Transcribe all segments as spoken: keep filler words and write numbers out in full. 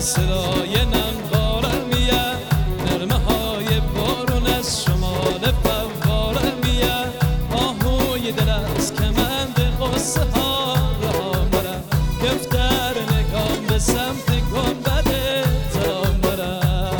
صدای ننباره میه، نرمه های بارون از شمال فواره میه، آهوی دل از کمند قصه ها راه مره، کفتر نگام به سمت گنبد تا مره.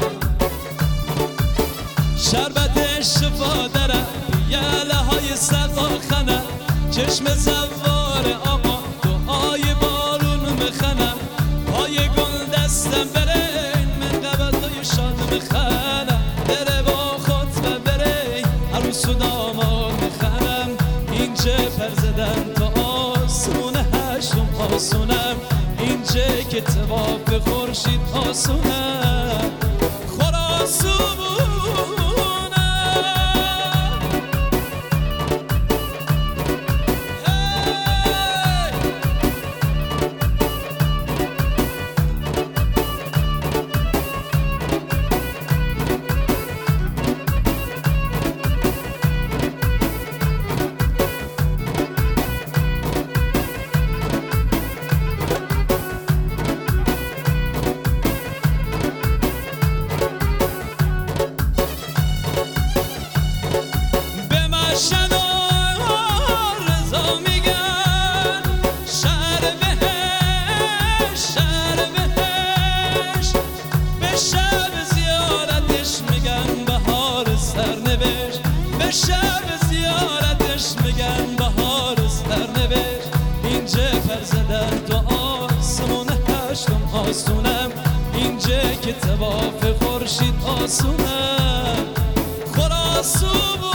شربت شفا داره یله های سقا خنه، چشم زوار آقا دعای بارون میخنه، پای گل دستم برین من قبضای شاد میخنه، بره با خطبه برین عروس و داماد میخنم، اینجا پر زدن تا آسونه هشتم آسونم، اینجا که تواف خورشید آسونه خراسون. شب زیارتش میگن بهار سرنوشت، اینجا پر زدن تو آسمون هشتم آسونم، اینجا که تواف خورشید آسونم خراسون.